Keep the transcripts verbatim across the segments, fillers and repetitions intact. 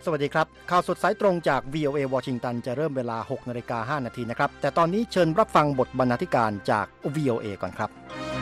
วัสดีครับข่าวสดสายตรงจาก วี โอ เอ วอชิงตันจะเริ่มเวลา หกนาฬิกาห้านาทีนะครับแต่ตอนนี้เชิญรับฟังบทบรรณาธิการจาก วี โอ เอ ก่อนครับ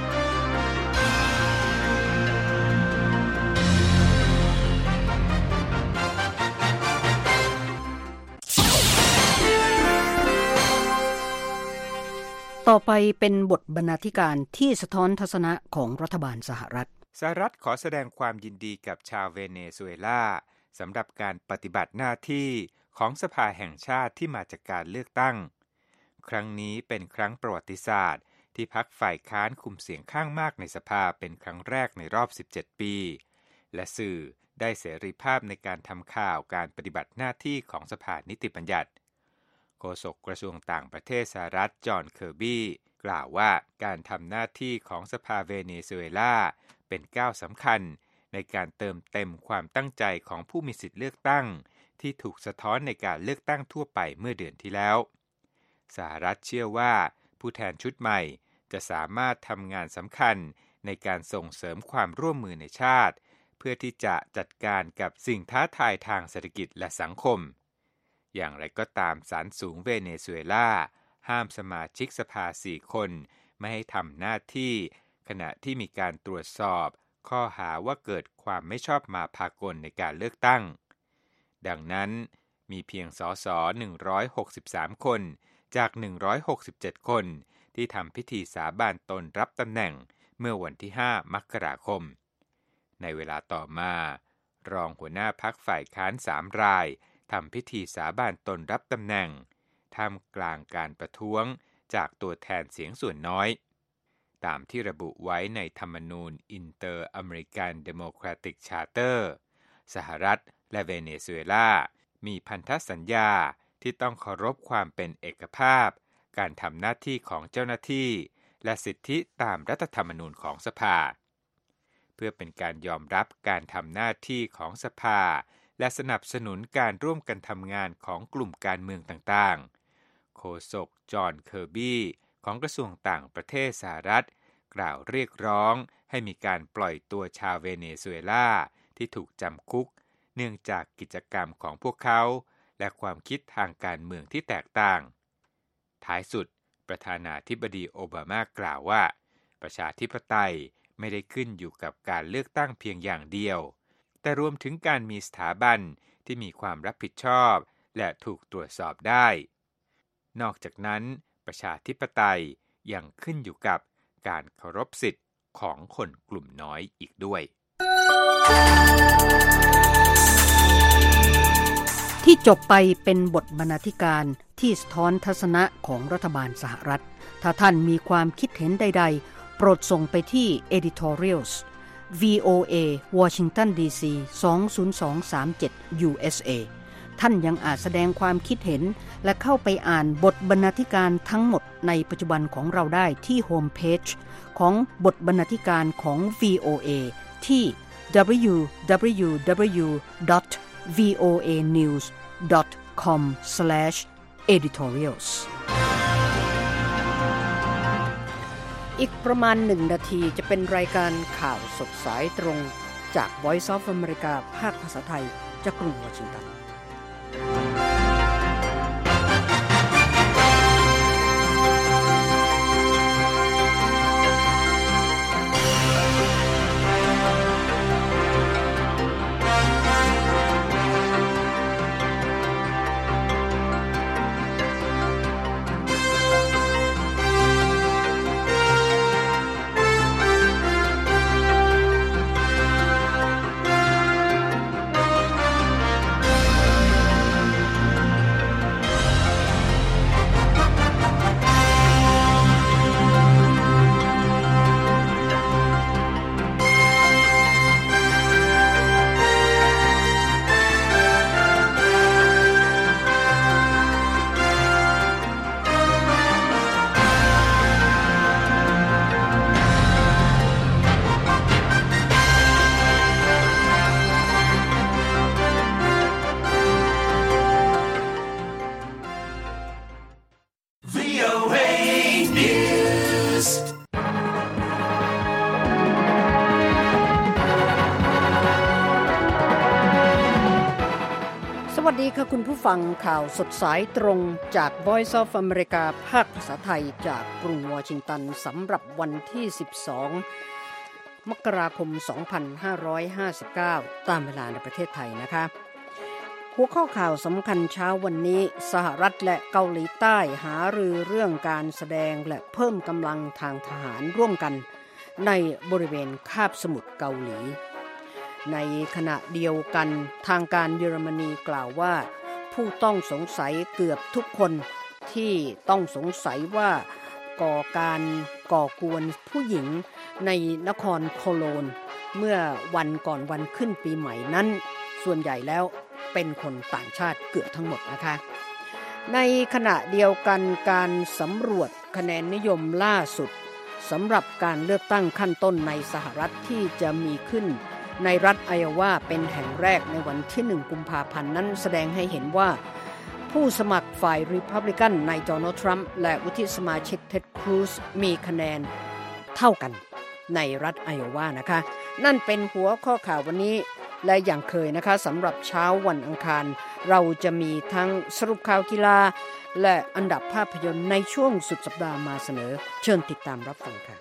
ต่อไปเป็นบทบรรณาธิการที่สะท้อนทัศนะของรัฐบาลสหรัฐสหรัฐขอแสดงความยินดีกับชาวเวเนซุเอลาสำหรับการปฏิบัติหน้าที่ของสภาแห่งชาติที่มาจากการเลือกตั้งครั้งนี้เป็นครั้งประวัติศาสตร์ที่พรรคฝ่ายค้านคุมเสียงข้างมากในสภาเป็นครั้งแรกในรอบสิบเจ็ดปีและสื่อได้เสรีภาพในการทำข่าวการปฏิบัติหน้าที่ของสภานิติบัญญัติโฆษกกระทรวงต่างประเทศสหรัฐจอห์นเคอร์บี้กล่าวว่าการทำหน้าที่ของสภาเวเนซุเอลาเป็นก้าวสำคัญในการเติมเต็มความตั้งใจของผู้มีสิทธิเลือกตั้งที่ถูกสะท้อนในการเลือกตั้งทั่วไปเมื่อเดือนที่แล้วสหรัฐเชื่อว่าผู้แทนชุดใหม่จะสามารถทำงานสำคัญในการส่งเสริมความร่วมมือในชาติเพื่อที่จะจัดการกับสิ่งท้าทายทางเศรษฐกิจและสังคมอย่างไรก็ตามศาลสูงเวเนซุเอลาห้ามสมาชิกสภาสี่คนไม่ให้ทำหน้าที่ขณะที่มีการตรวจสอบข้อหาว่าเกิดความไม่ชอบมาพากลในการเลือกตั้งดังนั้นมีเพียงสสหนึ่งร้อยหกสิบสามคนจากหนึ่งร้อยหกสิบเจ็ดคนที่ทำพิธีสาบานตนรับตำแหน่งเมื่อวันที่ห้ามกราคมในเวลาต่อมารองหัวหน้าพรรคฝ่ายค้านสามรายทำพิธีสาบานตนรับตำแหน่งท่ามกลางการประท้วงจากตัวแทนเสียงส่วนน้อยตามที่ระบุไว้ในธรรมนูญ Inter-American Democratic Charter สหรัฐและเวเนซุเอลามีพันธสัญญาที่ต้องเคารพความเป็นเอกภาพการทำหน้าที่ของเจ้าหน้าที่และสิทธิตามรัฐธรรมนูญของสภาเพื่อเป็นการยอมรับการทำหน้าที่ของสภาและสนับสนุนการร่วมกันทำงานของกลุ่มการเมืองต่างๆโฆษกจอห์นเคอร์บี้ของกระทรวงต่างประเทศสหรัฐกล่าวเรียกร้องให้มีการปล่อยตัวชาวเวเนซุเอลาที่ถูกจำคุกเนื่องจากกิจกรรมของพวกเขาและความคิดทางการเมืองที่แตกต่างท้ายสุดประธานาธิบดีโอบามากล่าวว่าประชาธิปไตยไม่ได้ขึ้นอยู่กับการเลือกตั้งเพียงอย่างเดียวแต่รวมถึงการมีสถาบันที่มีความรับผิดชอบและถูกตรวจสอบได้นอกจากนั้นประชาธิปไตยยังขึ้นอยู่กับการเคารพสิทธิ์ของคนกลุ่มน้อยอีกด้วยที่จบไปเป็นบทบรรณาธิการที่สะท้อนทัศนะของรัฐบาลสหรัฐถ้าท่านมีความคิดเห็นใดๆโปรดส่งไปที่ editorials วี โอ เอ Washington ดี ซี สอง ศูนย์ สอง สาม เจ็ด ยู เอส เอ ท่านยังอาจแสดงความคิดเห็นและเข้าไปอ่านบทบรรณาธิการทั้งหมดในปัจจุบันของเราได้ที่โฮมเพจของบทบรรณาธิการของ วี โอ เอ ที่ ดับเบิลยู ดับเบิลยู ดับเบิลยู ดอท วี โอ เอ นิวส์ ดอท คอม สแลช เอดิทอเรียลส์ อีกประมาณหนึ่งนาทีจะเป็นรายการข่าวสดสายตรงจาก Voice of America ภาคภาษาไทยจากกรุงวอชิงตันวัสดีค่ะคุณผู้ฟังข่าวสดสายตรงจาก Voice of America ภาคภาษาไทยจากกรุงวอชิงตันสำหรับวันที่สิบสองมกราคมสองพันห้าร้อยห้าสิบเก้าตามเวลาในประเทศไทยนะคะหัวข้อข่าวสำคัญเช้าวันนี้สหรัฐและเกาหลีใต้หารือเรื่องการแสดงและเพิ่มกำลังทางทหารร่วมกันในบริเวณคาบสมุทรเกาหลีในขณะเดียวกันทางการเยอรมนีกล่าวว่าผู้ต้องสงสัยเกือบทุกคนที่ต้องสงสัยว่าก่อการก่อกวนผู้หญิงในนครโคโลนเมื่อวันก่อนวันขึ้นปีใหม่นั้นส่วนใหญ่แล้วเป็นคนต่างชาติเกือบทั้งหมดนะคะในขณะเดียวกันการสำรวจคะแนนนิยมล่าสุดสำหรับการเลือกตั้งขั้นต้นในสหรัฐที่จะมีขึ้นในรัฐไอโอวาเป็นแห่งแรกในวันที่หนึ่งกุมภาพันธ์นั้นแสดงให้เห็นว่าผู้สมัครฝ่ายรีพับลิกันนายโดนัลด์ทรัมป์และวุฒิสมาชิกเท็ดครูซมีคะแนนเท่ากันในรัฐไอโอวานะคะนั่นเป็นหัวข้อข่าววันนี้และอย่างเคยนะคะสำหรับเช้าวันอังคารเราจะมีทั้งสรุปข่าวกีฬาและอันดับภาพยนตร์ในช่วงสุดสัปดาห์มาเสนอเชิญติดตามรับฟังค่ะ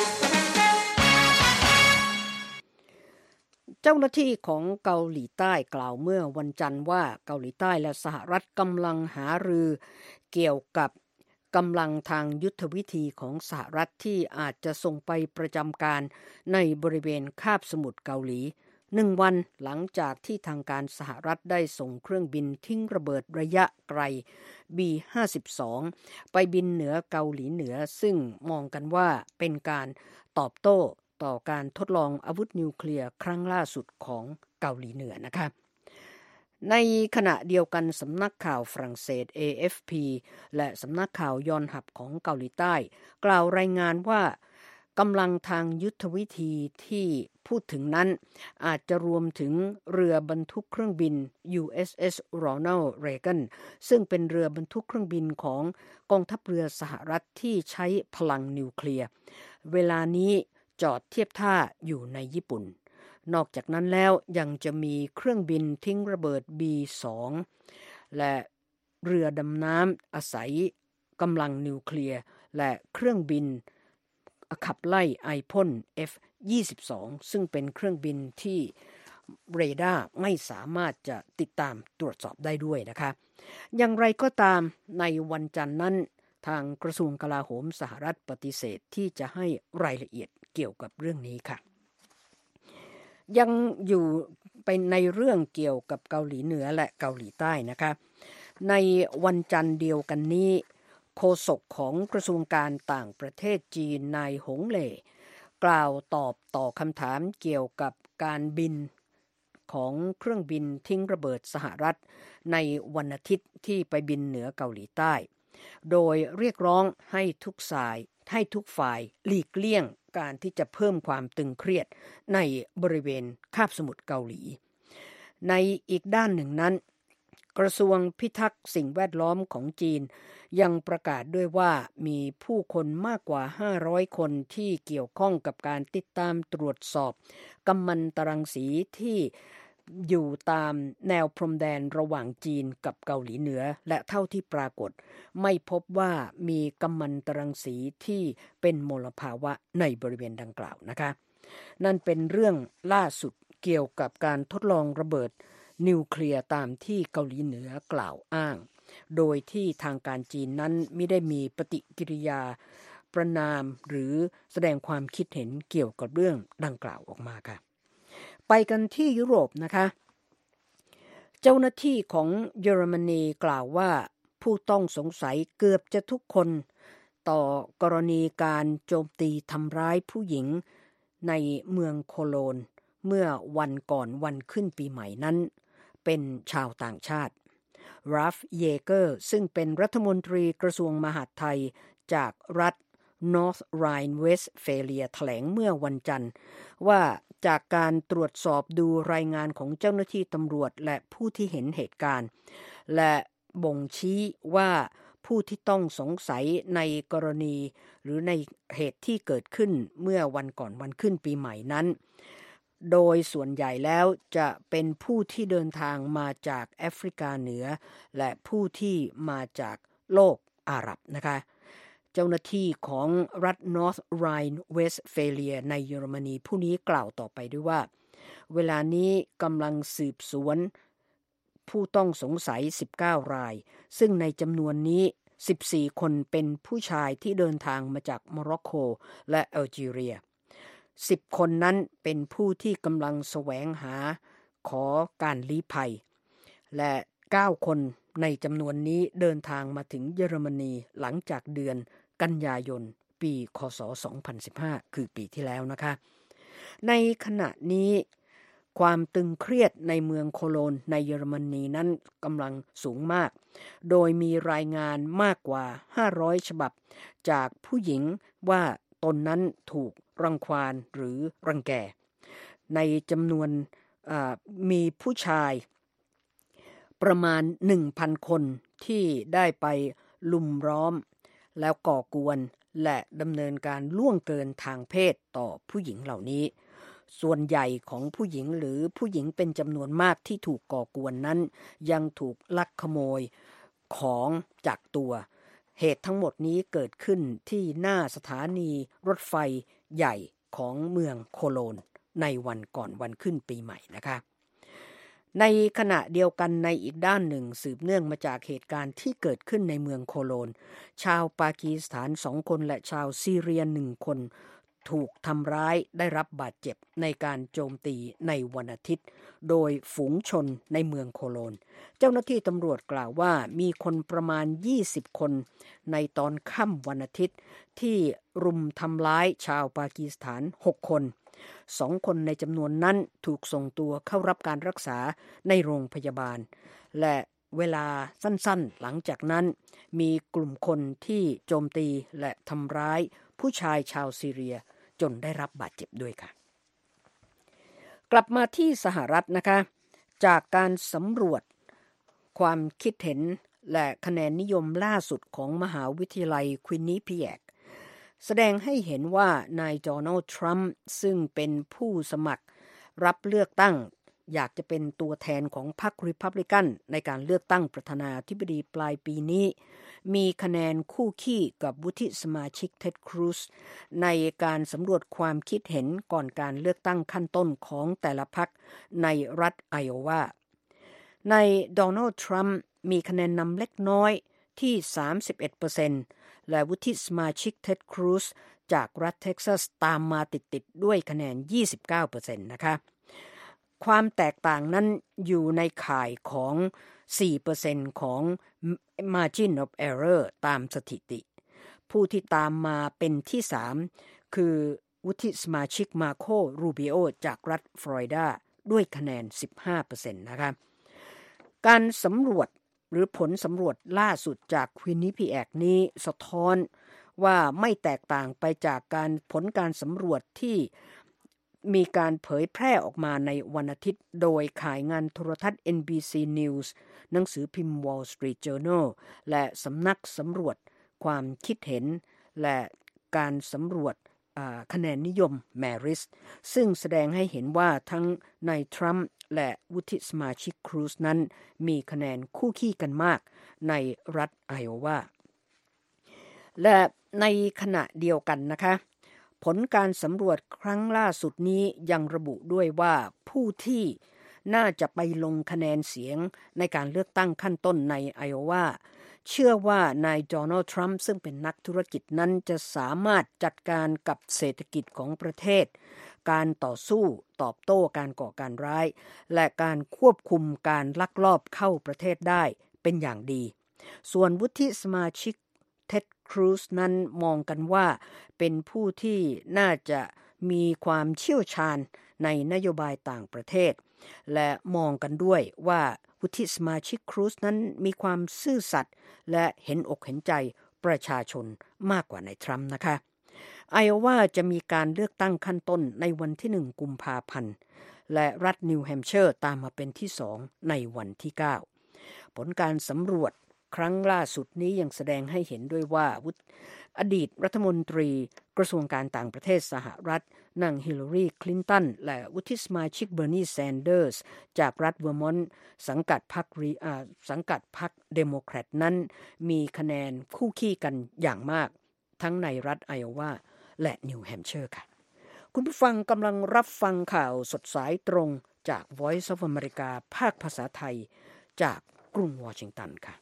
เจ้าหน้าที่ของเกาหลีใต้กล่าวเมื่อวันจันทร์ว่าเกาหลีใต้และสหรัฐกำลังหารือเกี่ยวกับกำลังทางยุทธวิธีของสหรัฐที่อาจจะส่งไปประจำการในบริเวณคาบสมุทรเกาหลีหนึ่งวันหลังจากที่ทางการสหรัฐได้ส่งเครื่องบินทิ้งระเบิดระยะไกล บี ห้าสิบสอง ไปบินเหนือเกาหลีเหนือซึ่งมองกันว่าเป็นการตอบโต้ต่อการทดลองอาวุธนิวเคลียร์ครั้งล่าสุดของเกาหลีเหนือนะคะในขณะเดียวกันสำนักข่าวฝรั่งเศส เอ เอฟ พี และสำนักข่าวยอนฮับของเกาหลีใต้กล่าวรายงานว่ากำลังทางยุทธวิธีที่พูดถึงนั้นอาจจะรวมถึงเรือบรรทุกเครื่องบิน ยู เอส เอส Ronald Reagan ซึ่งเป็นเรือบรรทุกเครื่องบินของกองทัพเรือสหรัฐที่ใช้พลังนิวเคลียร์เวลานี้จอดเทียบท่าอยู่ในญี่ปุ่นนอกจากนั้นแล้วยังจะมีเครื่องบินทิ้งระเบิด บี สอง และเรือดำน้ำอาศัยกำลังนิวเคลียร์และเครื่องบินขับไล่ไอพ่น เอฟ ยี่สิบสอง ซึ่งเป็นเครื่องบินที่เรดาร์ไม่สามารถจะติดตามตรวจสอบได้ด้วยนะคะอย่างไรก็ตามในวันจันทร์นั้นทางกระทรวงกลาโหมสหรัฐปฏิเสธที่จะให้รายละเอียดเกี่ยวกับเรื่องนี้ค่ะยังอยู่ไปในเรื่องเกี่ยวกับเกาหลีเหนือและเกาหลีใต้นะคะในวันจันทร์เดียวกันนี้โฆษกของกระทรวงการต่างประเทศจีนนายหงเหล่กล่าวตอบต่อคำถามเกี่ยวกับการบินของเครื่องบินทิ้งระเบิดสหรัฐในวันอาทิตย์ที่ไปบินเหนือเกาหลีใต้โดยเรียกร้องให้ทุกฝ่ายให้ทุกฝ่ายหลีกเลี่ยงการที่จะเพิ่มความตึงเครียดในบริเวณคาบสมุทรเกาหลีในอีกด้านหนึ่งนั้นกระทรวงพิทักษ์สิ่งแวดล้อมของจีนยังประกาศด้วยว่ามีผู้คนมากกว่าห้าร้อยคนที่เกี่ยวข้องกับการติดตามตรวจสอบกัมมันตรังสีที่อยู่ตามแนวพรมแดนระหว่างจีนกับเกาหลีเหนือและเท่าที่ปรากฏไม่พบว่ามีกัมมันตรังสีที่เป็นมลภาวะในบริเวณดังกล่าวนะคะนั่นเป็นเรื่องล่าสุดเกี่ยวกับการทดลองระเบิดนิวเคลียร์ตามที่เกาหลีเหนือกล่าวอ้างโดยที่ทางการจีนนั้นไม่ได้มีปฏิกิริยาประณามหรือแสดงความคิดเห็นเกี่ยวกับเรื่องดังกล่าวออกมาค่ะไปกันที่ยุโรปนะคะเจ้าหน้าที่ของเยอรมนีกล่าวว่าผู้ต้องสงสัยเกือบจะทุกคนต่อกรณีการโจมตีทำร้ายผู้หญิงในเมืองโคโลนเมื่อวันก่อนวันขึ้นปีใหม่นั้นเป็นชาวต่างชาติราฟเยเกอร์ซึ่งเป็นรัฐมนตรีกระทรวงมหาดไทยจากรัฐ North Rhine-Westphalia แถลงเมื่อวันจันทร์ว่าจากการตรวจสอบดูรายงานของเจ้าหน้าที่ตำรวจและผู้ที่เห็นเหตุการณ์และบ่งชี้ว่าผู้ที่ต้องสงสัยในกรณีหรือในเหตุที่เกิดขึ้นเมื่อวันก่อนวันขึ้นปีใหม่นั้นโดยส่วนใหญ่แล้วจะเป็นผู้ที่เดินทางมาจากแอฟริกาเหนือและผู้ที่มาจากโลกอาหรับนะคะเจ้าหน้าที่ของรัฐ North Rhine-Westphalia ในเยอรมนีผู้นี้กล่าวต่อไปด้วยว่าเวลานี้กำลังสืบสวนผู้ต้องสงสัยสิบเก้ารายซึ่งในจำนวนนี้สิบสี่คนเป็นผู้ชายที่เดินทางมาจากโมร็อกโกและแอลจีเรียสิบคนนั้นเป็นผู้ที่กำลังแสวงหาขอการลี้ภัยและเก้าคนในจำนวนนี้เดินทางมาถึงเยอรมนีหลังจากเดือนกันยายนปีคศสองพันสิบห้าคือปีที่แล้วนะคะในขณะนี้ความตึงเครียดในเมืองโคโลนในเยอรมนีนั้นกำลังสูงมากโดยมีรายงานมากกว่าห้าร้อยฉบับจากผู้หญิงว่าตนนั้นถูกรังควานหรือรังแกในจำนวนมีผู้ชายประมาณ หนึ่งพัน คนที่ได้ไปลุมล้อมแล้วก่อกวนและดำเนินการล่วงเกินทางเพศต่อผู้หญิงเหล่านี้ส่วนใหญ่ของผู้หญิงหรือผู้หญิงเป็นจำนวนมากที่ถูกก่อกวนนั้นยังถูกลักขโมยของจากตัวเหตุทั้งหมดนี้เกิดขึ้นที่หน้าสถานีรถไฟใหญ่ของเมืองโคโลนในวันก่อนวันขึ้นปีใหม่นะคะในขณะเดียวกันในอีกด้านหนึ่งสืบเนื่องมาจากเหตุการณ์ที่เกิดขึ้นในเมืองโคโลนชาวปากีสถานสองคนและชาวซีเรียหนึ่งคนถูกทำร้ายได้รับบาดเจ็บในการโจมตีในวันอาทิตย์โดยฝูงชนในเมืองโคโลนเจ้าหน้าที่ตำรวจกล่าวว่ามีคนประมาณยี่สิบคนในตอนค่ำวันอาทิตย์ที่รุมทำร้ายชาวปากีสถานหกคนสองคนในจำนวนนั้นถูกส่งตัวเข้ารับการรักษาในโรงพยาบาลและเวลาสั้นๆหลังจากนั้นมีกลุ่มคนที่โจมตีและทำร้ายผู้ชายชาวซีเรียจนได้รับบาดเจ็บด้วยค่ะกลับมาที่สหรัฐนะคะจากการสำรวจความคิดเห็นและคะแนนนิยมล่าสุดของมหาวิทยาลัยควินนิพิแยกแสดงให้เห็นว่านายโดนัลด์ทรัมป์ซึ่งเป็นผู้สมัครรับเลือกตั้งอยากจะเป็นตัวแทนของพรรครีพับลิกันในการเลือกตั้งประธานาธิบดีปลายปีนี้มีคะแนนคู่ขี้กับวุฒิสมาชิกเท็ดครูซในการสำรวจความคิดเห็นก่อนการเลือกตั้งขั้นต้นของแต่ละพรรคในรัฐไอโอวาในโดนัลด์ทรัมป์มีคะแนนนำเล็กน้อยที่ สามสิบเอ็ดเปอร์เซ็นต์ และวุฒิสมาชิกเท็ดครูซจากรัฐเท็กซัสตามมาติดๆด้วยคะแนน ยี่สิบเก้าเปอร์เซ็นต์ นะคะความแตกต่างนั้นอยู่ในข่ายของ สี่เปอร์เซ็นต์ ของ margin of error ตามสถิติผู้ที่ตามมาเป็นที่สามคือวุฒิสมาชิกมาโครูบิโอจากรัฐฟลอริดาด้วยคะแนน สิบห้าเปอร์เซ็นต์ นะคะการสำรวจหรือผลสำรวจล่าสุดจากควินนิพิแยกนี้สะท้อนว่าไม่แตกต่างไปจากการผลการสำรวจที่มีการเผยแพร่ออกมาในวันอาทิตย์โดยข่ายงานโทรทัศน์ เอ็น บี ซี News หนังสือพิมพ์ Wall Street Journal และสำนักสำรวจความคิดเห็นและการสำรวจคะแนนนิยม Marist ซึ่งแสดงให้เห็นว่าทั้งนายทรัมป์และวุฒิสมาชิกครูซนั้นมีคะแนนคู่ขี้กันมากในรัฐไอโอวาและในขณะเดียวกันนะคะผลการสำรวจครั้งล่าสุดนี้ยังระบุด้วยว่าผู้ที่น่าจะไปลงคะแนนเสียงในการเลือกตั้งขั้นต้นในไอโอวาเชื่อว่านายโดนัลด์ทรัมป์ซึ่งเป็นนักธุรกิจนั้นจะสามารถจัดการกับเศรษฐกิจของประเทศการต่อสู้ตอบโต้การก่อการร้ายและการควบคุมการลักลอบเข้าประเทศได้เป็นอย่างดีส่วนวุฒิสมาชิกเท็ดครูซนั้นมองกันว่าเป็นผู้ที่น่าจะมีความเชี่ยวชาญในนโยบายต่างประเทศและมองกันด้วยว่าวุฒิสมาชิกครูซนั้นมีความซื่อสัตย์และเห็นอกเห็นใจประชาชนมากกว่านายทรัมป์นะคะไอโอวาจะมีการเลือกตั้งขั้นต้นในวันที่หนึ่งกุมภาพันธ์และรัฐนิวแฮมป์เชอร์ตามมาเป็นที่สองในวันที่เก้าผลการสำรวจครั้งล่าสุดนี้ยังแสดงให้เห็นด้วยว่าอดีตรัฐมนตรีกระทรวงการต่างประเทศสหรัฐนางฮิลลารีคลินตันและวุฒิสมาชิกเบอร์นีแซนเดอร์สจากรัฐเวอร์มอนต์สังกัดพรรคสังกัดพรรคเดโมแครตนั้นมีคะแนนคู่ขี้กันอย่างมากทั้งในรัฐไอโอวาและนิวแฮมป์เชอร์ค่ะคุณผู้ฟังกำลังรับฟังข่าวสดสายตรงจาก Voice of America ภาคภาษาไทยจากกรุงวอชิงตันค่ะ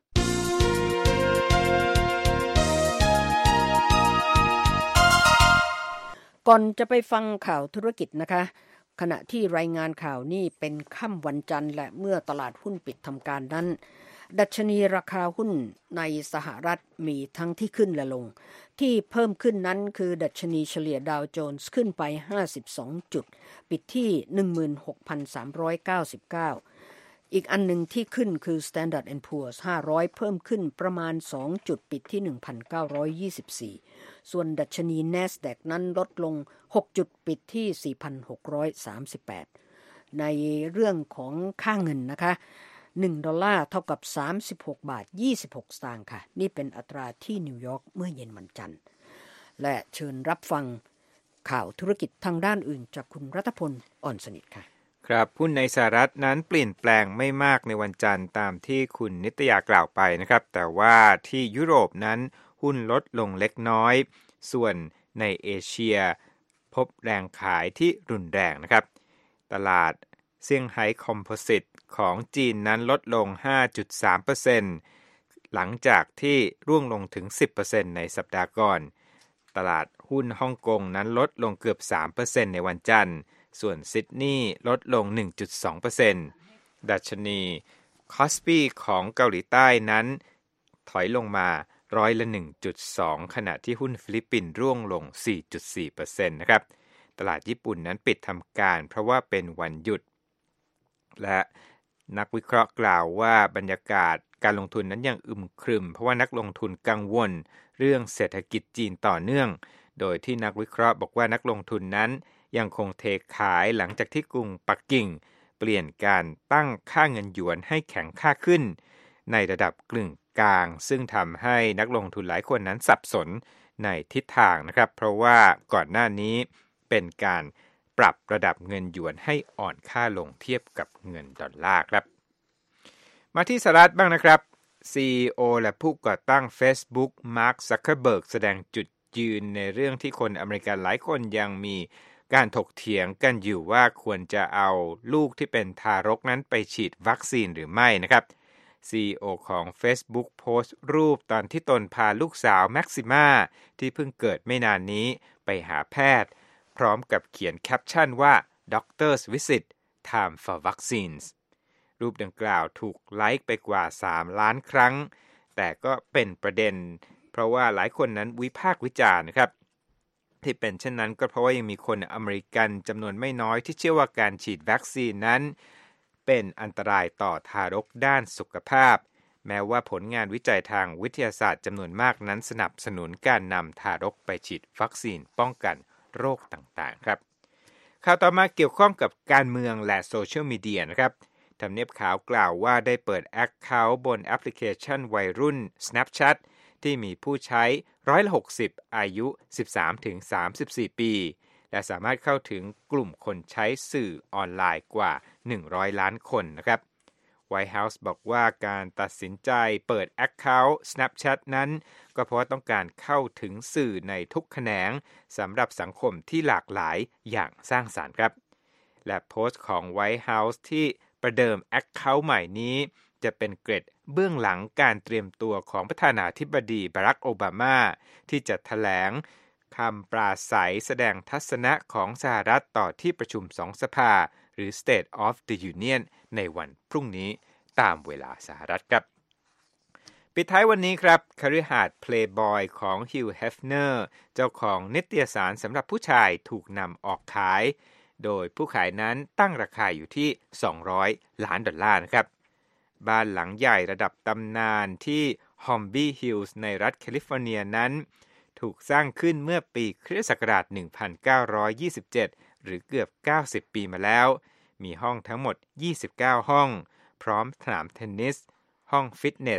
ก่อนจะไปฟังข่าวธุรกิจนะคะขณะที่รายงานข่าวนี่เป็นค่ำวันจันทร์และเมื่อตลาดหุ้นปิดทำการนั้นดัชนีราคาหุ้นในสหรัฐมีทั้งที่ขึ้นและลงที่เพิ่มขึ้นนั้นคือดัชนีเฉลี่ยดาวโจนส์ขึ้นไปห้าสิบสองจุดปิดที่ หนึ่งหมื่นหกพันสามร้อยเก้าสิบเก้า อีกอันหนึ่งที่ขึ้นคือ Standard แอนด์ Poor's ห้าร้อยเพิ่มขึ้นประมาณสองจุดปิดที่ หนึ่งพันเก้าร้อยยี่สิบสี่ ส่วนดัชนี NASDAQ นั้นลดลงหกจุดปิดที่ สี่พันหกร้อยสามสิบแปด ในเรื่องของค่าเงินนะคะหนึ่งดอลลาร์เท่ากับสามสิบหกบาทยี่สิบหกสตางค์ค่ะนี่เป็นอัตราที่นิวยอร์กเมื่อเย็นวันจันทร์และเชิญรับฟังข่าวธุรกิจทางด้านอื่นจากคุณรัตพลอ่อนสนิทค่ะครับหุ้นในสหรัฐนั้นเปลี่ยนแปลงไม่มากในวันจันทร์ตามที่คุณนิตยากล่าวไปนะครับแต่ว่าที่ยุโรปนั้นหุ้นลดลงเล็กน้อยส่วนในเอเชียพบแรงขายที่รุนแรงนะครับตลาดเซี่ยงไฮ้คอมโพสิตของจีนนั้นลดลง ห้าจุดสามเปอร์เซ็นต์ หลังจากที่ร่วงลงถึง สิบเปอร์เซ็นต์ ในสัปดาห์ก่อนตลาดหุ้นฮ่องกงนั้นลดลงเกือบ สามเปอร์เซ็นต์ ในวันจันทร์ส่วนซิดนีย์ลดลง หนึ่งจุดสองเปอร์เซ็นต์ ดัชนีคอสปีของเกาหลีใต้นั้นถอยลงมาร้อยละ หนึ่งจุดสอง ขณะที่หุ้นฟิลิปปินส์ร่วงลง สี่จุดสี่เปอร์เซ็นต์ นะครับตลาดญี่ปุ่นนั้นปิดทำการเพราะว่าเป็นวันหยุดและนักวิเคราะห์กล่าวว่าบรรยากาศการลงทุนนั้นยังอึมครึมเพราะว่านักลงทุนกังวลเรื่องเศรษฐกิจจีนต่อเนื่องโดยที่นักวิเคราะห์บอกว่านักลงทุนนั้นยังคงเทขายหลังจากที่กรุงปักกิ่งเปลี่ยนการตั้งค่าเงินหยวนให้แข็งค่าขึ้นในระดับกึ่งกลางซึ่งทำให้นักลงทุนหลายคนนั้นสับสนในทิศทางนะครับเพราะว่าก่อนหน้านี้เป็นการปรับระดับเงินหยวนให้อ่อนค่าลงเทียบกับเงินดอลลาร์ครับมาที่สหรัฐบ้างนะครับ ซี อี โอ และผู้ก่อตั้ง Facebook มาร์ค ซักเคอร์เบิร์กแสดงจุดยืนในเรื่องที่คนอเมริกันหลายคนยังมีการถกเถียงกันอยู่ว่าควรจะเอาลูกที่เป็นทารกนั้นไปฉีดวัคซีนหรือไม่นะครับ ซี อี โอ ของ Facebook โพสต์รูปตอนที่ตนพาลูกสาวแม็กซิม่าที่เพิ่งเกิดไม่นานนี้ไปหาแพทย์พร้อมกับเขียนแคปชั่นว่า Doctor's Visit Time for Vaccines รูปดังกล่าวถูกไลค์ไปกว่าสามล้านครั้งแต่ก็เป็นประเด็นเพราะว่าหลายคนนั้นวิพากษ์วิจารณ์นะครับที่เป็นเช่นนั้นก็เพราะว่ายังมีคนอเมริกันจำนวนไม่น้อยที่เชื่อว่าการฉีดวัคซีนนั้นเป็นอันตรายต่อทารกด้านสุขภาพแม้ว่าผลงานวิจัยทางวิทยาศาสตร์จำนวนมากนั้นสนับสนุนการนำทารกไปฉีดวัคซีนป้องกันโรคต่างๆครับข่าวต่อมาเกี่ยวข้องกับการเมืองและโซเชียลมีเดียนะครับทำเนียบขาวกล่าวว่าได้เปิดแอคเคาท์บนแอปพลิเคชันวัยรุ่น Snapchat ที่มีผู้ใช้ร้อยละหกสิบอายุ สิบสามถึงสามสิบสี่ ปีและสามารถเข้าถึงกลุ่มคนใช้สื่อออนไลน์กว่าหนึ่งร้อยล้านคนนะครับ White House บอกว่าการตัดสินใจเปิด Account Snapchat นั้นก็เพราะต้องการเข้าถึงสื่อในทุกแขนงสำหรับสังคมที่หลากหลายอย่างสร้างสรรค์ครับและโพสต์ของ White House ที่ประเดิม Account ใหม่นี้จะเป็นเกร็ดเบื้องหลังการเตรียมตัวของประธานาธิบดีบารักโอบามาที่จะแถลงคำปราศัยแสดงทัศนะของสหรัฐต่อที่ประชุมสองสภาหรือ State of the Union ในวันพรุ่งนี้ตามเวลาสหรัฐครับปิดท้ายวันนี้ครับคฤหาสน์ Playboy ของฮิว เฮฟเนอร์เจ้าของนิตยสารสำหรับผู้ชายถูกนำออกขายโดยผู้ขายนั้นตั้งราคาอยู่ที่สองร้อยล้านดอลลาร์นะครับบ้านหลังใหญ่ระดับตำนานที่ฮอมบี้ฮิลส์ในรัฐแคลิฟอร์เนียนั้นถูกสร้างขึ้นเมื่อปีคริสต์ศักราชหนึ่งพันเก้าร้อยยี่สิบเจ็ดหรือเกือบเก้าสิบปีมาแล้วมีห้องทั้งหมดยี่สิบเก้าห้องพร้อมสนามเทนนิสห้องฟิตเนส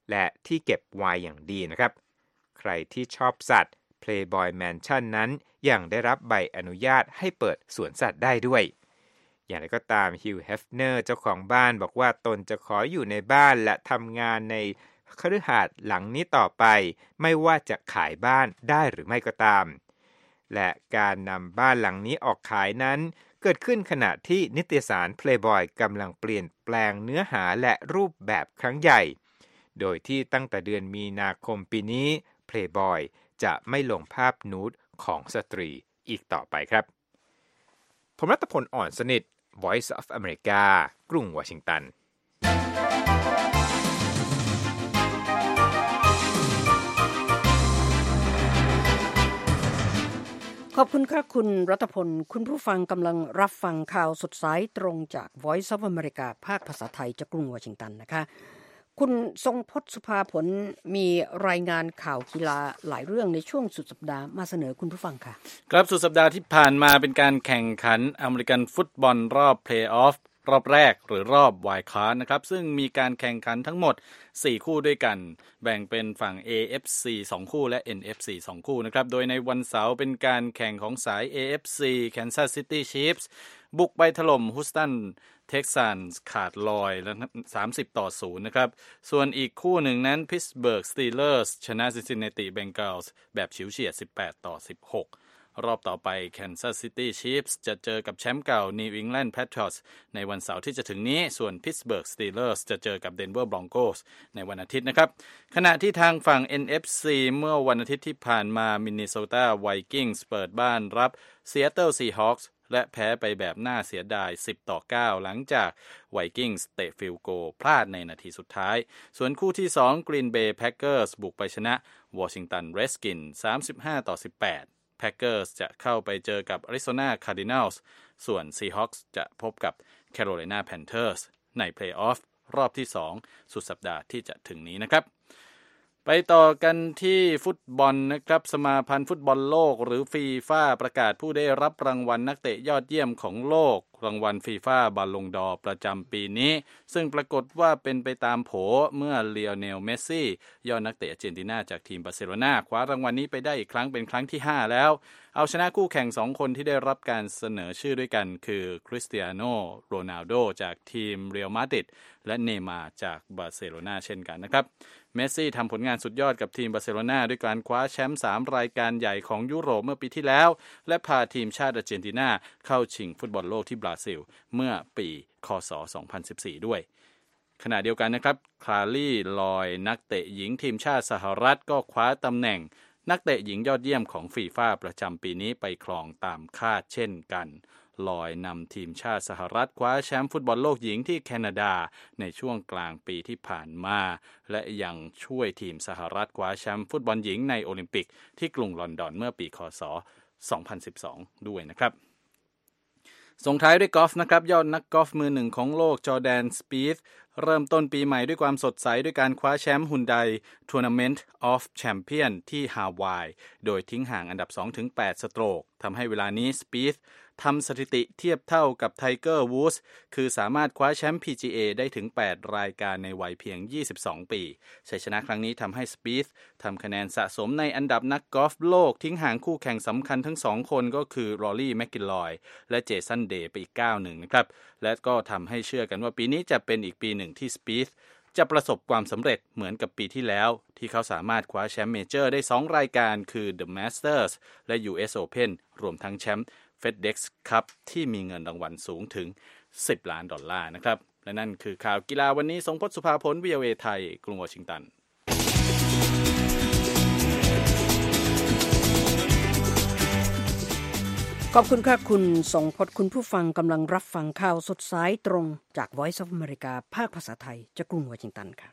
และที่เก็บไวน์อย่างดีนะครับใครที่ชอบสัตว์ Playboy Mansion นั้นยังได้รับใบอนุญาตให้เปิดสวนสัตว์ได้ด้วยอย่างไรก็ตามฮิวเฮฟเนอร์เจ้าของบ้านบอกว่าตนจะขออยู่ในบ้านและทำงานในคฤหาสน์หลังนี้ต่อไปไม่ว่าจะขายบ้านได้หรือไม่ก็ตามและการนำบ้านหลังนี้ออกขายนั้นเกิดขึ้นขณะที่นิตยสาร Playboy กำลังเปลี่ยนแปลงเนื้อหาและรูปแบบครั้งใหญ่โดยที่ตั้งแต่เดือนมีนาคมปีนี้ Playboy จะไม่ลงภาพนูดของสตรีอีกต่อไปครับผมรัตพลอ่อนสนิท Voice of America กรุงวอชิงตันขอบคุณค่ะคุณรัตพลคุณผู้ฟังกำลังรับฟังข่าวสดสายตรงจาก Voice of America ภาคภาษาไทยจากกรุงวอชิงตันนะคะคุณทรงพจน์สุภาผลมีรายงานข่าวกีฬาหลายเรื่องในช่วงสุดสัปดาห์มาเสนอคุณผู้ฟังค่ะครับสุดสัปดาห์ที่ผ่านมาเป็นการแข่งขันอเมริกันฟุตบอลรอบเพลย์ออฟรอบแรกหรือรอบไวล์ดการ์ดนะครับซึ่งมีการแข่งขันทั้งหมดสี่คู่ด้วยกันแบ่งเป็นฝั่ง เอ เอฟ ซี สองคู่และ เอ็น เอฟ ซี สองคู่นะครับโดยในวันเสาร์เป็นการแข่งของสาย เอ เอฟ ซี Kansas City Chiefs บุกไปถล่ม Houston Texans ขาดลอยแล้วสามสิบต่อศูนย์นะครับส่วนอีกคู่หนึ่งนั้น Pittsburgh Steelers ชนะ Cincinnati Bengals แบบฉิวเฉียดสิบแปดต่อสิบหกรอบต่อไป Kansas City Chiefs จะเจอกับแชมป์เก่า New England Patriots ในวันเสาร์ที่จะถึงนี้ส่วน Pittsburgh Steelers จะเจอกับ Denver Broncos ในวันอาทิตย์นะครับขณะที่ทางฝั่ง เอ็น เอฟ ซี เมื่อวันอาทิตย์ที่ผ่านมา Minnesota Vikings เปิดบ้านรับ Seattle Seahawks และแพ้ไปแบบน่าเสียดายสิบต่อเก้าหลังจาก Vikings เตะฟิลด์โกลพลาดในนาทีสุดท้ายส่วนคู่ที่สอง Green Bay Packers บุกไปชนะ Washington Redskins สามสิบห้าต่อสิบแปดPackers จะเข้าไปเจอกับ Arizona Cardinals ส่วน Seahawks จะพบกับ Carolina Panthers ใน Playoff รอบที่สองสุดสัปดาห์ที่จะถึงนี้นะครับไปต่อกันที่ฟุตบอลนะครับสมาพันธ์ฟุตบอลโลกหรือฟีฟ่าประกาศผู้ได้รับรางวัลนักเตะยอดเยี่ยมของโลกรางวัลฟีฟ่าบาลงดอร์ประจำปีนี้ซึ่งปรากฏว่าเป็นไปตามโผเมื่อเลโอเนลเมสซี่ยอดนักเตะอาร์เจนตินาจากทีมบาร์เซโลนาคว้ารางวัลนี้ไปได้อีกครั้งเป็นครั้งที่ห้าแล้วเอาชนะคู่แข่งสองคนที่ได้รับการเสนอชื่อด้วยกันคือคริสเตียโนโรนัลโดจากทีมเรอัลมาดริดและเนย์มาร์จากบาร์เซโลนาเช่นกันนะครับเมสซี่ทำผลงานสุดยอดกับทีมบาร์เซโลนาด้วยการคว้าแชมป์สามรายการใหญ่ของยุโรปเมื่อปีที่แล้วและพาทีมชาติอาร์เจนตินาเข้าชิงฟุตบอลโลกที่บราซิลเมื่อปีค.ศ. สองพันสิบสี่ด้วยขณะเดียวกันนะครับคลารี่ลอยนักเตะหญิงทีมชาติสหรัฐก็คว้าตำแหน่งนักเตะหญิงยอดเยี่ยมของฟีฟ่าประจำปีนี้ไปครองตามคาดเช่นกันลอยนำทีมชาติสหรัฐคว้าแชมป์ฟุตบอลโลกหญิงที่แคนาดาในช่วงกลางปีที่ผ่านมาและยังช่วยทีมสหรัฐคว้าแชมป์ฟุตบอลหญิงในโอลิมปิกที่กรุงลอนดอนเมื่อปีค.ศ. สองพันสิบสองด้วยนะครับส่งท้ายด้วยกอล์ฟนะครับยอดนักกอล์ฟมือหนึ่งของโลกจอร์แดนสปีธเริ่มต้นปีใหม่ด้วยความสดใสด้วยการคว้าแชมป์ฮุนได Tournament of Champion ที่ฮาวายโดยทิ้งห่างอันดับ สองถึงแปด สโตรกทำให้เวลานี้สปีธทำสถิติเทียบเท่ากับไทเกอร์วูดส์คือสามารถคว้าแชมป์ พี จี เอ ได้ถึงแปดรายการในวัยเพียงยี่สิบสองปีชัยชนะครั้งนี้ทำให้สปีธทำคะแนนสะสมในอันดับนักกอล์ฟโลกทิ้งห่างคู่แข่งสำคัญทั้งสองคนก็คือรอรี่แมคกิลลอยและเจสันเดย์ไปอีกก้าวหนึ่งนะครับและก็ทำให้เชื่อกันว่าปีนี้จะเป็นอีกปีหนึ่งที่สปีธจะประสบความสำเร็จเหมือนกับปีที่แล้วที่เขาสามารถคว้าแชมป์เมเจอร์ได้สองรายการคือ The Masters และ ยู เอส Open รวมทั้งแชมป์FedEx Cup ที่มีเงินรางวัลสูงถึงสิบล้านดอลลาร์นะครับและนั่นคือข่าวกีฬาวันนี้ทรงพจน์สุภาผล วี โอ เอ ไทยกรุงวอชิงตันขอบคุณค่ะคุณทรงพจน์คุณผู้ฟังกำลังรับฟังข่าวสดสายตรงจาก Voice of America ภาคภาษาไทยจากกรุงวอชิงตันค่ะ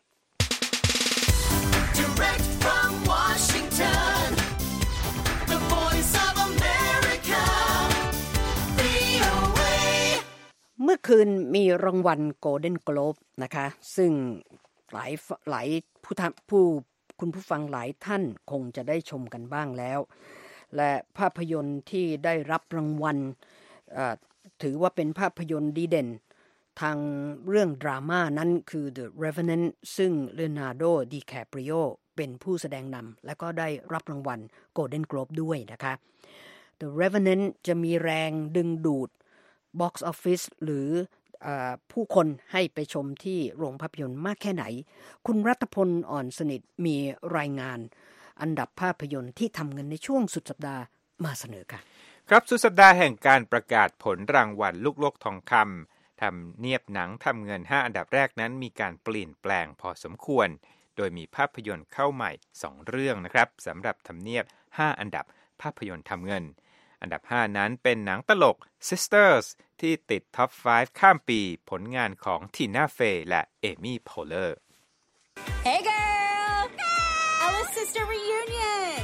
Direct from Washington The Voice of America วี โอ เอ เมื่อคืนมีรางวัล Golden Globe นะคะซึ่งหลายหลายผู้ผู้คุณผู้ฟังหลายท่านคงจะได้ชมกันบ้างแล้วและภาพยนตร์ที่ได้รับรางวัลถือว่าเป็นภาพยนตร์ดีเด่นทางเรื่องดราม่านั้นคือ The Revenant ซึ่ง Leonardo DiCaprio เป็นผู้แสดงนำและก็ได้รับรางวัล Golden Globe ด้วยนะคะ The Revenant จะมีแรงดึงดูด Box Office หรือผู้คนให้ไปชมที่โรงภาพยนตร์มากแค่ไหนคุณรัตพลอ่อนสนิทมีรายงานอันดับภาพยนตร์ที่ทำเงินในช่วงสุดสัปดาห์มาเสนอค่ะครับสุดสัปดาห์แห่งการประกาศผลรางวัลลูกโลกทองคำทำเนียบหนังทำเงินห้าอันดับแรกนั้นมีการเปลี่ยนแปลงพอสมควรโดยมีภาพยนตร์เข้าใหม่สองเรื่องนะครับสำหรับทำเนียบห้าอันดับภาพยนตร์ทำเงินอันดับห้านั้นเป็นหนังตลก Sisters ที่ติดท็อปห้าข้ามปีผลงานของทีน่าเฟย์และเอมี่โพเลอร์ Hey girl Ella's sister reunion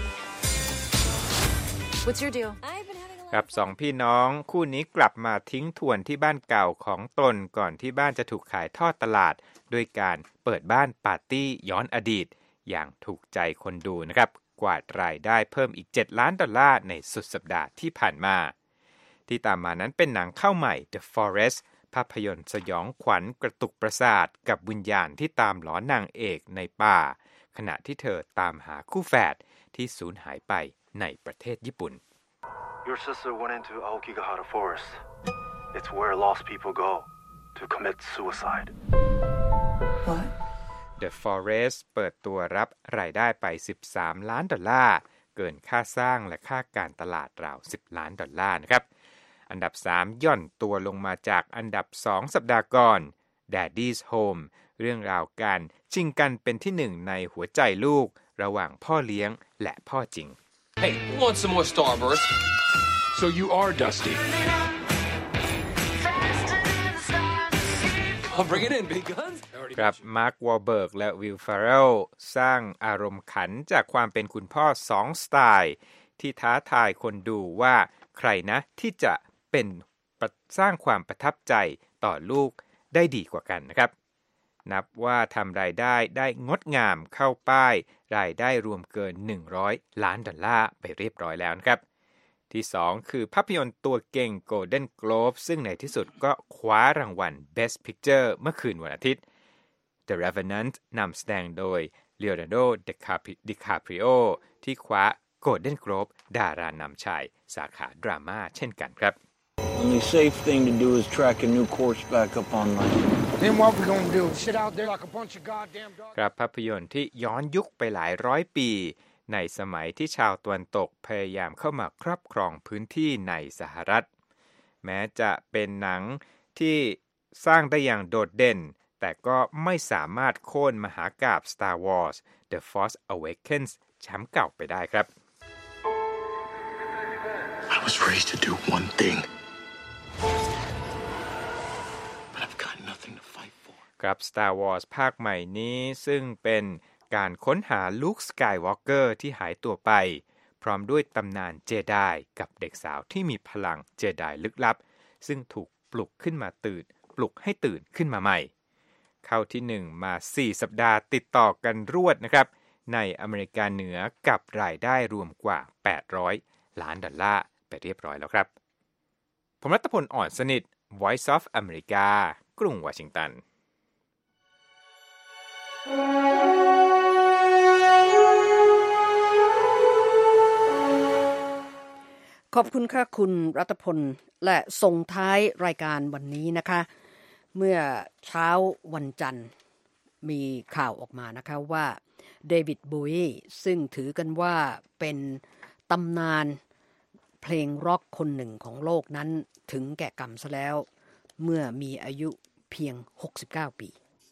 What's your deal กับสองพี่น้องคู่นี้กลับมาทิ้งทวนที่บ้านเก่าของตนก่อนที่บ้านจะถูกขายทอดตลาดด้วยการเปิดบ้านปาร์ตี้ย้อนอดีตอย่างถูกใจคนดูนะครับกวาดรายได้เพิ่มอีกเจ็ดล้านดอลลาร์ในสุดสัปดาห์ที่ผ่านมาที่ตามมานั้นเป็นหนังเข้าใหม่ The Forest ภาพยนตร์สยองขวัญกระตุกประสาทกับวิญญาณที่ตามหลอนนางเอกในป่าขณะที่เธอตามหาคู่แฝดที่สูญหายไปในประเทศญี่ปุ่น Your sister went into Aokigahara Forest. It's where lost people go to commit suicide. What? The Forest เปิดตัวรับรายได้ไปสิบสามล้านดอลลาร์เกินค่าสร้างและค่าการตลาดราวสิบล้านดอลลาร์นะครับอันดับสามย่อนตัวลงมาจากอันดับสองสัปดาห์ก่อน Daddy's Home เรื่องราวการชิงกันเป็นที่หนึ่งในหัวใจลูกระหว่างพ่อเลี้ยงและพ่อจริง Hey, want some more Starburst? So you are Dusty. I'll bring it in, big guns. ครับมาร์ควอลเบิร์กและวิล ฟาร์เรลสร้างอารมณ์ขันจากความเป็นคุณพ่อสองสไตล์ที่ท้าทายคนดูว่าใครนะที่จะเป็นสร้างความประทับใจต่อลูกได้ดีกว่ากันนะครับนับว่าทำรายได้ได้งดงามเข้าป้ายรายได้รวมเกินหนึ่งร้อยล้านดอลลาร์ไปเรียบร้อยแล้วนะครับที่สองคือภาพยนตร์ตัวเก่ง Golden Globe ซึ่งในที่สุดก็คว้ารางวัล Best Picture เมื่อคืนวันอาทิตย์ The Revenant นำแสดงโดย Leonardo DiCaprio ที่คว้า Golden Globe ดารานำชายสาขาดราม่าเช่นกันครับ Only safe thing to do is track a new course back up online. Then what we gonna do? Sit out there like a bunch of goddamn dogs? ครับภาพยนตร์ที่ย้อนยุคไปหลายร้อยปีในสมัยที่ชาวตะวันตกพยายามเข้ามาครอบครองพื้นที่ในสหรัฐแม้จะเป็นหนังที่สร้างได้อย่างโดดเด่นแต่ก็ไม่สามารถโค่นมหากาพย์ Star Wars The Force Awakens แชมป์เก่าไปได้ครับ I was raised to do one thing, but I've got nothing to fight for. ครับ Star Wars ภาคใหม่นี้ซึ่งเป็นการค้นหาลูค สกายวอล์กเกอร์ที่หายตัวไปพร้อมด้วยตำนานเจไดกับเด็กสาวที่มีพลังเจไดลึกลับซึ่งถูกปลุกขึ้นมาตื่นปลุกให้ตื่นขึ้นมาใหม่เข้าที่หนึ่งมาสี่สัปดาห์ติดต่อกันรวดนะครับในอเมริกาเหนือกับรายได้รวมกว่าแปดร้อยล้านดอลลาร์ไปเรียบร้อยแล้วครับผมรัตพลอ่อนสนิท Voice of America กรุงวอชิงตันขอบคุณค่ะคุณรัตพลและส่งท้ายรายการวันนี้นะคะเมื่อเช้าวันจันทร์มีข่าวออกมานะคะว่าเดวิด โบวีซึ่งถือกันว่าเป็นตำนานเพลงร็อกคนหนึ่งของโลกนั้นถึงแก่กรรมซะแล้วเมื่อมีอายุเพียงหกสิบเก้าปี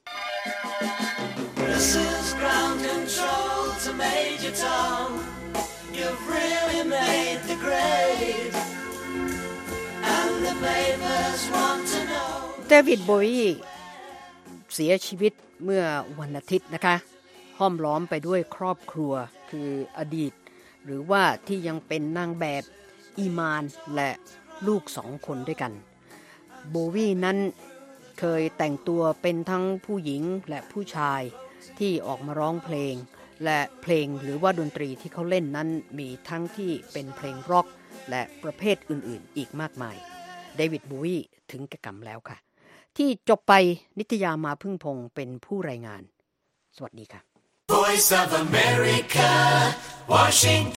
This is ground control to Major Tom. You've really made the grade, and the papers want to know. เดวิด โบวีเสียชีวิตเมื่อวันอาทิตย์นะคะห้อมล้อมไปด้วยครอบครัวคืออดีตหรือว่าที่ยังเป็นนางแบบอีมานและลูกสองคนด้วยกันโบวีนั้นเคยแต่งตัวเป็นทั้งผู้หญิงและผู้ชายที่ออกมาร้องเพลงและเพลงหรือว่าดนตรีที่เขาเล่นนั้นมีทั้งที่เป็นเพลงร็อกและประเภทอื่นๆอีกมากมายเดวิด โบวีถึงแก่กรรมแล้วค่ะที่จบไปนิตยามาพึ่งพงศ์เป็นผู้รายงานสวัสดีค่ะ Voice of America, Washington